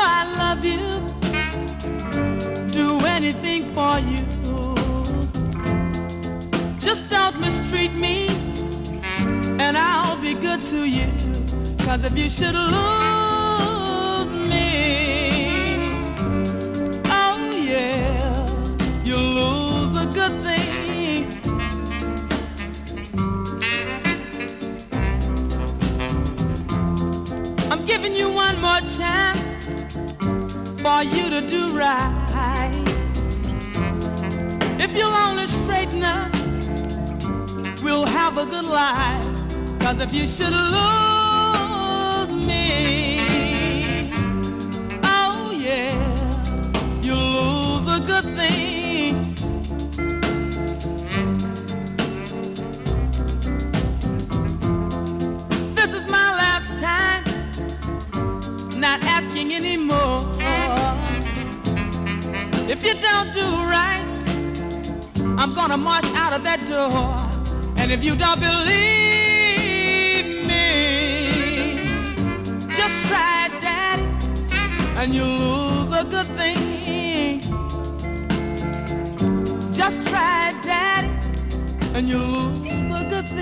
know I love you, do anything for you. Just don't mistreat me, and I'll be good to you. 'Cause if you should lose me, oh yeah, you'll lose a good thing. I'm giving you one more chance for you to do right. If you'll only straighten up, we'll have a good life. 'Cause if you should lose me, oh yeah, you'll lose a good thing. This is my last time, not asking anymore. If you don't do right, I'm gonna march out of that door. And if you don't believe me, just try it, Daddy, and you'll lose a good thing. Just try it, Daddy, and you'll lose a good thing.